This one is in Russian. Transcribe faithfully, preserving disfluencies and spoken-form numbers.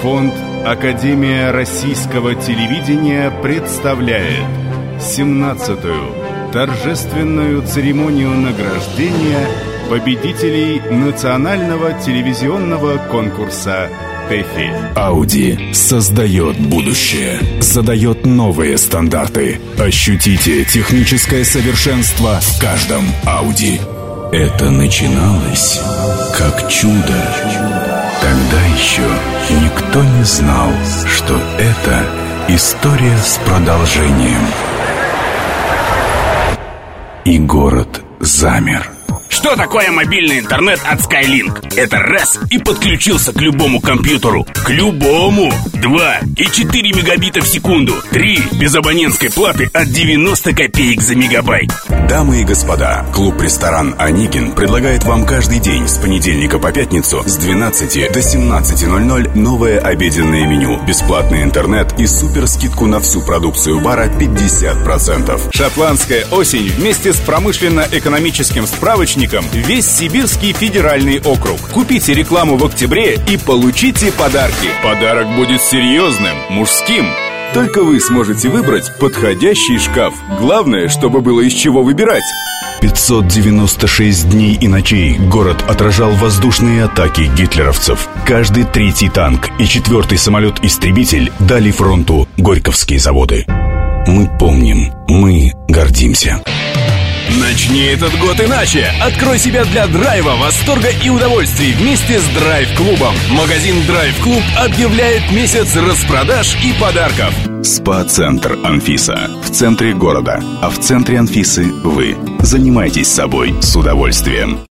Фонд «Академия российского телевидения» представляет семнадцатую торжественную церемонию награждения победителей национального телевизионного конкурса ТЭФИ. Audi создает будущее, задает новые стандарты. Ощутите техническое совершенство в каждом Audi. Это начиналось как чудо. Тогда еще никто не знал, что это история с продолжением. И город замер. Что такое мобильный интернет от Skylink? Это раз и подключился к любому компьютеру. К любому. Два и четыре мегабита в секунду. Три без абонентской платы от девяносто копеек за мегабайт. Дамы и господа, клуб-ресторан «Онегин» предлагает вам каждый день с понедельника по пятницу с двенадцати до семнадцати ноль-ноль новое обеденное меню, бесплатный интернет и суперскидку на всю продукцию бара пятьдесят процентов. Шотландская осень вместе с промышленно-экономическим справочником весь Сибирский федеральный округ. Купите рекламу в октябре и получите подарки. Подарок будет серьезным, мужским. Только вы сможете выбрать подходящий шкаф. Главное, чтобы было из чего выбирать. пятьсот девяносто шесть дней и ночей город отражал воздушные атаки гитлеровцев. Каждый третий танк и четвертый самолет-истребитель дали фронту Горьковские заводы. Мы помним, мы гордимся. Начни этот год иначе. Открой себя для драйва, восторга и удовольствий вместе с Драйв-клубом. Магазин Драйв-клуб объявляет месяц распродаж и подарков. СПА-центр «Анфиса» в центре города. А в центре «Анфисы» вы. Занимайтесь собой с удовольствием.